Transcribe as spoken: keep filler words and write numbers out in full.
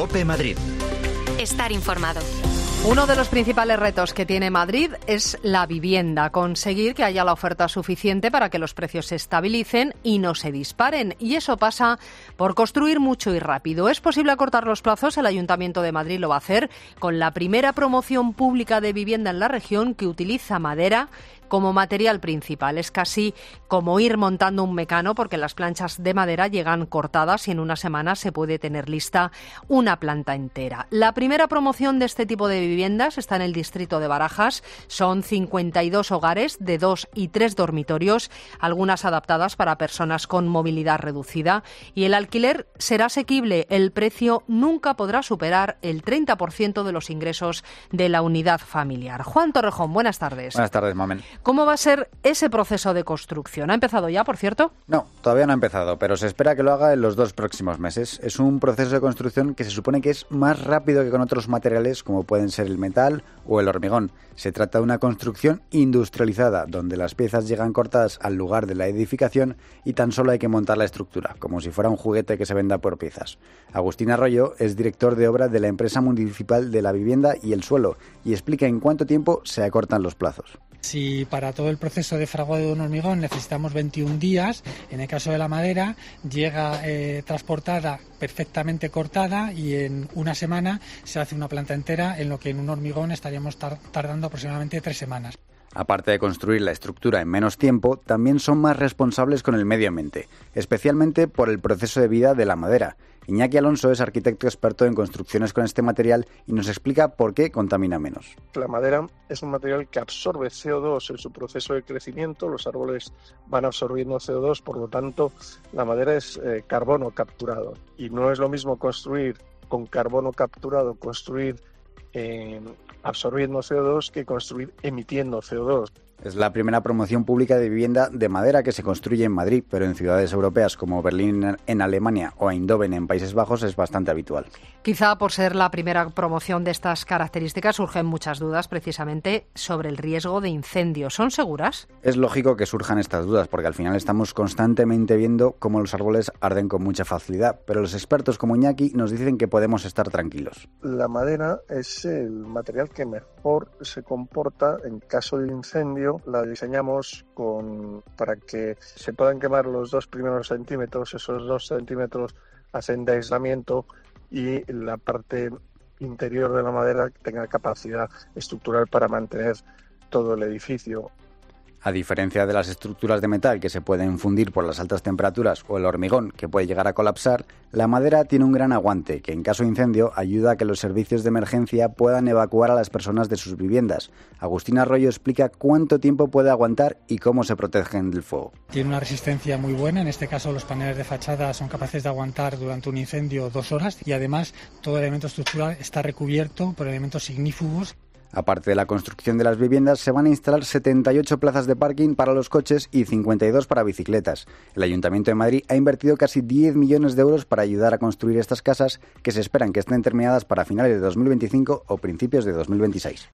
COPE Madrid. Estar informado. Uno de los principales retos que tiene Madrid es la vivienda, conseguir que haya la oferta suficiente para que los precios se estabilicen y no se disparen. Y eso pasa por construir mucho y rápido. ¿Es posible acortar los plazos? El Ayuntamiento de Madrid lo va a hacer con la primera promoción pública de vivienda en la región que utiliza madera como material principal. Es casi como ir montando un mecano, porque las planchas de madera llegan cortadas y en una semana se puede tener lista una planta entera. La primera promoción de este tipo de viviendas está en el distrito de Barajas. Son cincuenta y dos hogares de dos y tres dormitorios, algunas adaptadas para personas con movilidad reducida. Y el alquiler será asequible. El precio nunca podrá superar el treinta por ciento de los ingresos de la unidad familiar. Juan Torrejón, buenas tardes. Buenas tardes, Mamen. ¿Cómo va a ser ese proceso de construcción? ¿Ha empezado ya, por cierto? No, todavía no ha empezado, pero se espera que lo haga en los dos próximos meses. Es un proceso de construcción que se supone que es más rápido que con otros materiales como pueden ser el metal o el hormigón. Se trata de una construcción industrializada, donde las piezas llegan cortadas al lugar de la edificación y tan solo hay que montar la estructura, como si fuera un juguete que se venda por piezas. Agustín Arroyo es director de obra de la empresa municipal de la vivienda y el suelo y explica en cuánto tiempo se acortan los plazos. Si para todo el proceso de fraguado de un hormigón necesitamos veintiún días, en el caso de la madera llega eh, transportada perfectamente cortada y en una semana se hace una planta entera, en lo que en un hormigón estaríamos tar- tardando aproximadamente tres semanas. Aparte de construir la estructura en menos tiempo, también son más responsables con el medio ambiente, especialmente por el proceso de vida de la madera. Iñaki Alonso es arquitecto experto en construcciones con este material y nos explica por qué contamina menos. La madera es un material que absorbe C O dos en su proceso de crecimiento, los árboles van absorbiendo C O dos, por lo tanto la madera es eh, carbono capturado y no es lo mismo construir con carbono capturado, construir eh, absorbiendo C O dos que construir emitiendo C O dos. Es la primera promoción pública de vivienda de madera que se construye en Madrid, pero en ciudades europeas como Berlín en Alemania o Eindhoven en Países Bajos es bastante habitual. Quizá por ser la primera promoción de estas características surgen muchas dudas precisamente sobre el riesgo de incendio. ¿Son seguras? Es lógico que surjan estas dudas porque al final estamos constantemente viendo cómo los árboles arden con mucha facilidad, pero los expertos como Iñaki nos dicen que podemos estar tranquilos. La madera es el material que mejor se comporta en caso de incendio. La diseñamos con, para que se puedan quemar los dos primeros centímetros, esos dos centímetros hacen de aislamiento y la parte interior de la madera tenga capacidad estructural para mantener todo el edificio. A diferencia de las estructuras de metal que se pueden fundir por las altas temperaturas o el hormigón que puede llegar a colapsar, la madera tiene un gran aguante que en caso de incendio ayuda a que los servicios de emergencia puedan evacuar a las personas de sus viviendas. Agustín Arroyo explica cuánto tiempo puede aguantar y cómo se protegen del fuego. Tiene una resistencia muy buena, en este caso los paneles de fachada son capaces de aguantar durante un incendio dos horas y además todo el elemento estructural está recubierto por elementos ignífugos. Aparte de la construcción de las viviendas, se van a instalar setenta y ocho plazas de parking para los coches y cincuenta y dos para bicicletas. El Ayuntamiento de Madrid ha invertido casi diez millones de euros para ayudar a construir estas casas que se esperan que estén terminadas para finales de dos mil veinticinco o principios de dos mil veintiséis.